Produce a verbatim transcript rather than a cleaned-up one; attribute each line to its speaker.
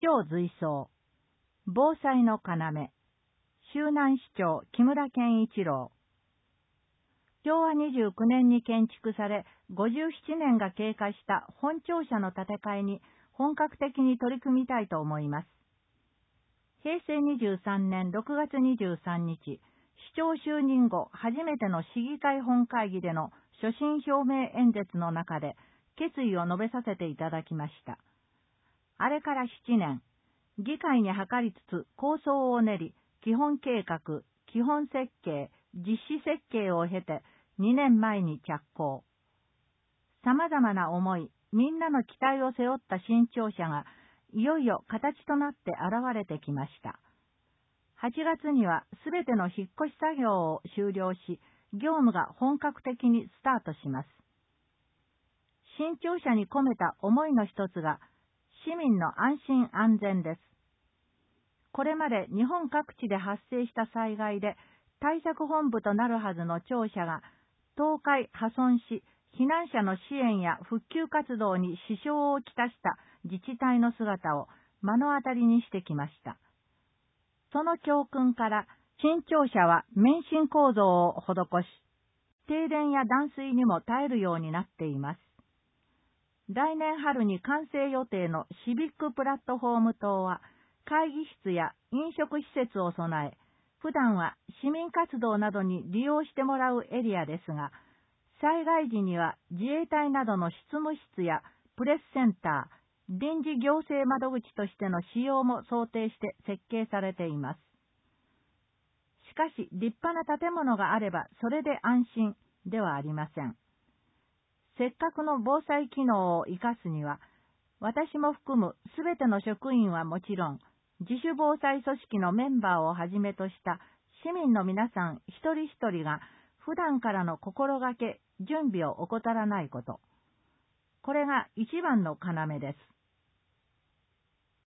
Speaker 1: 長随想、防災の要、周南市長木村健一郎。しょうわにじゅうきゅうねんに建築され、ごじゅうななねんが経過した本庁舎の建て替えに本格的に取り組みたいと思います。へいせいにじゅうさんねんろくがつにじゅうさんにち、市長就任後初めての市議会本会議での所信表明演説の中で決意を述べさせていただきました。あれからななねん、議会に諮りつつ構想を練り、基本計画、基本設計、実施設計を経てにねんまえに着工。様々な思い、みんなの期待を背負った新庁舎がいよいよ形となって現れてきました。はちがつにはすべての引っ越し作業を終了し、業務が本格的にスタートします。新庁舎に込めた思いの一つが、市民の安心安全です。これまで日本各地で発生した災害で対策本部となるはずの庁舎が倒壊・破損し、避難者の支援や復旧活動に支障をきたした自治体の姿を目の当たりにしてきました。その教訓から、新庁舎は免震構造を施し、停電や断水にも耐えるようになっています。来年春に完成予定のシビックプラットフォーム棟は、会議室や飲食施設を備え、普段は市民活動などに利用してもらうエリアですが、災害時には自衛隊などの執務室やプレスセンター、臨時行政窓口としての使用も想定して設計されています。しかし、立派な建物があればそれで安心ではありません。せっかくの防災機能を生かすには、私も含むすべての職員はもちろん、自主防災組織のメンバーをはじめとした市民の皆さん一人一人が普段からの心がけ、準備を怠らないこと。これが一番の要です。